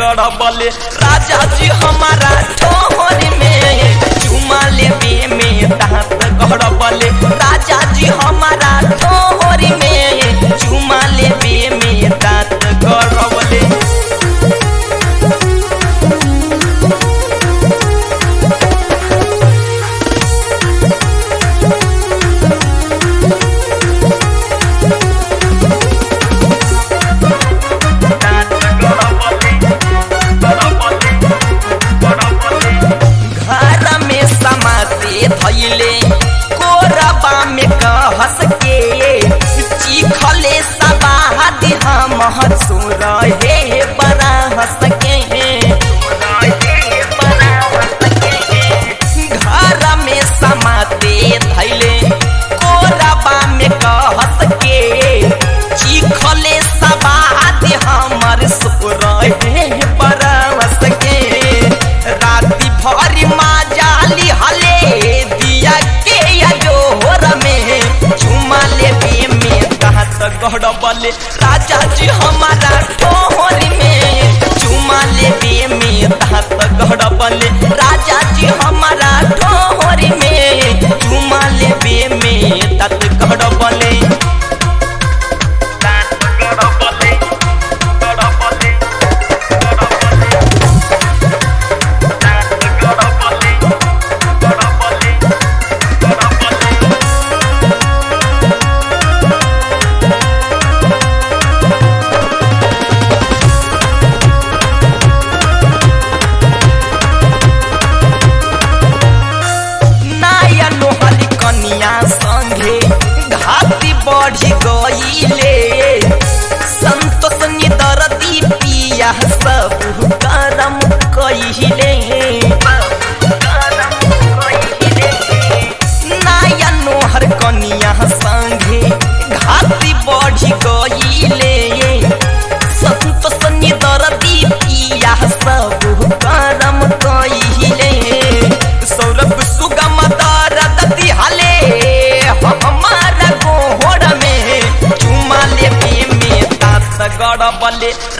गड़बले राजा जी हमारा ठोहर में चुमा लेवे में दांत गड़बले राजा जी हमारा ठोहर में चुमा लेवे में दांत गड़बले। धैले कोरबा में कहस के चीखले सबाद हम हसुर हे बड़ा हंस के घर में समाते धैले कोरबा में कहस के चीखले सबाद हमर सुर हे बड़ा हंस के राति भर माजाली हले गड़बले राजा जी हमारा ठोहर में चुमा लेवे में दांत गड़बले राजा जी हमारा ठोहर में चुमा लेवे में दांत गड़बले। संगे घाती बढ़ी गईले संतोष निदरदी पिया सब करम कहिले नाया नोहर कनिया संगे घाती बढ़ी गईले संतोष निदरदी पिया सब करम कहिले सौरभ सुगम दर्द दिहाले हमारा गोहर में चुमा लेवे में दांत गड़बले